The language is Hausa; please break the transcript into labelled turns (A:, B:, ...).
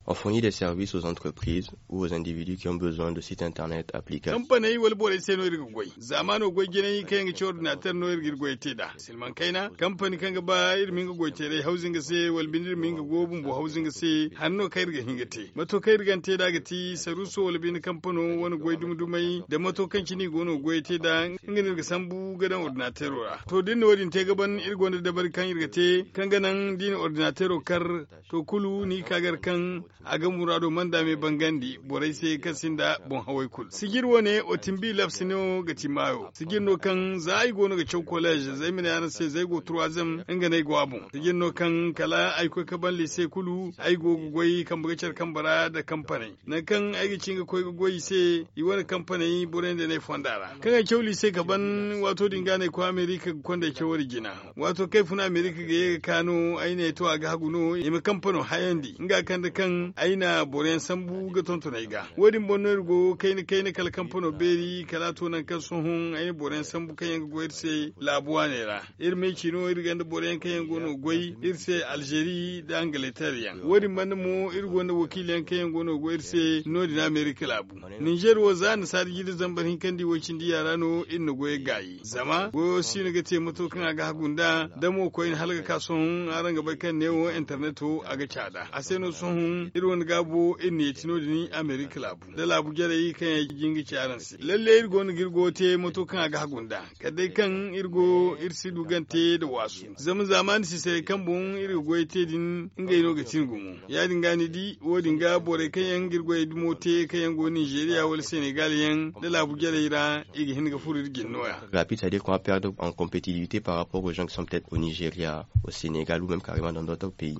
A: On fournit des services aux entreprises ou aux individus qui ont besoin de sites internet applicables.
B: Kampanai wal bore sai no irga goy. Zamano goy gine kai ga chor na tar no irga goy te da. Silman kaina kamfani kan ga ba irmin ga goy te dai housing ga sai wal bindir min ga gobun bo housing ga sai hanno kai irga hinga te. Mato kai irga te da ga ti saruso wal bin kamfano wani goy dumdumai da mato kan kini gono goy te da ingin irga sambu ga dan ordinateur ra. To din wadin te gaban irga wanda da bar kan irga te kan ganan din ordinateur kar to kulu ni kagar kan aga murado manda me bangandi borai sai kasinda bon hawai kul sigirwo ne otimbi lafsino ga timayo sigirno kan zai gono ga chow college zai mina yana sai zai go troisième inga nay go abun sigirno kan kala ai ko kaban lycée kulu ai go goyi kan bugacar kan bara da kamfani na kan ai cinga ko goyi sai i wani kamfani borai da nay fondara kan ai chow lycée kaban wato dinga ne ko america konda ke wari gina wato kai funa america ga kano ai ne to aga haguno i kamfano hayandi inga kan da kan aina boren sambu ga tontonai ga wadin bonno go kaini kala kamfano beri kala to nan kan sun aina boren sambu kan go irse labuwa ne ra irme kino irganda boren kan go no goyi irse Algeria da Angleterre wadin man mu irgo na wakilan kan go no go irse North America labu Niger wo zan sar gidi zambar hin kan di wacin di yara no inna goye gayi zama go sinu ga te muto kan aga hagunda da mo ko in halga kason aranga bakan ne wo interneto aga chada aseno sun irin gabo in ne tino da ni America labu da labu gere yi kan ya jingi charan si lalle irgo ni girgo te moto kan aga hagunda kadai kan irgo irsi dugante da wasu zaman si sai kan bun irgo te din inga ino ga tingumu ya dinga ni di wodin ga bore kan yan girgo ya dumo te kan yan go Nigeria wal Senegal yan da labu gere ira igi hin ga furu digin noya
A: rapide, c'est-à-dire qu'on va perdre en compétitivité par rapport aux gens qui sont peut-être au Nigeria, au Sénégal ou même carrément dans d'autres pays.